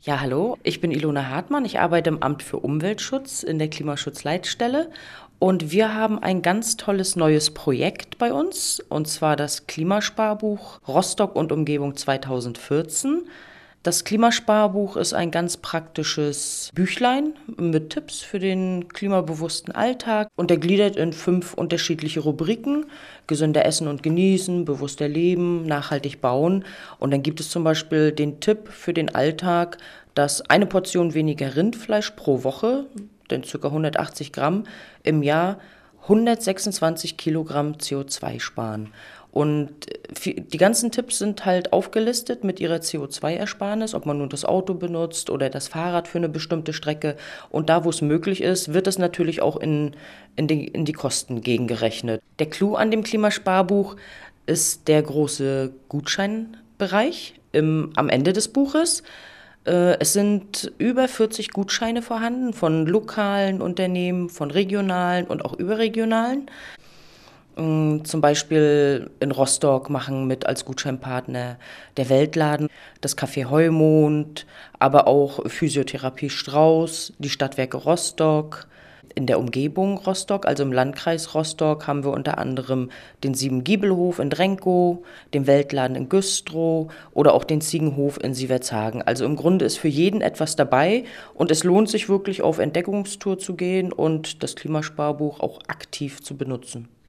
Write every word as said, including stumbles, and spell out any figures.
Ja, hallo, ich bin Ilona Hartmann. Ich arbeite im Amt für Umweltschutz in der Klimaschutzleitstelle und wir haben ein ganz tolles neues Projekt bei uns, und zwar das Klimasparbuch Rostock und Umgebung zweitausendvierzehn. Das Klimasparbuch ist ein ganz praktisches Büchlein mit Tipps für den klimabewussten Alltag und der gliedert in fünf unterschiedliche Rubriken: gesünder essen und genießen, bewusster leben, nachhaltig bauen. Und dann gibt es zum Beispiel den Tipp für den Alltag, dass eine Portion weniger Rindfleisch pro Woche, denn ca. hundertachtzig Gramm im Jahr, hundertsechsundzwanzig Kilogramm C O zwei sparen. Und die ganzen Tipps sind halt aufgelistet mit ihrer C O zwei Ersparnis, ob man nun das Auto benutzt oder das Fahrrad für eine bestimmte Strecke. Und da, wo es möglich ist, wird es natürlich auch in, in, die, in die Kosten gegengerechnet. Der Clou an dem Klimasparbuch ist der große Gutscheinbereich im, am Ende des Buches. Äh, Es sind über vierzig Gutscheine vorhanden von lokalen Unternehmen, von regionalen und auch überregionalen. Mm, Zum Beispiel in Rostock machen mit als Gutscheinpartner der Weltladen, das Café Heumond, aber auch Physiotherapie Strauß, die Stadtwerke Rostock. In der Umgebung Rostock, also im Landkreis Rostock, haben wir unter anderem den Siebengiebelhof in Drenkow, den Weltladen in Güstrow oder auch den Ziegenhof in Sievertshagen. Also im Grunde ist für jeden etwas dabei und es lohnt sich wirklich, auf Entdeckungstour zu gehen und das Klimasparbuch auch aktiv zu benutzen.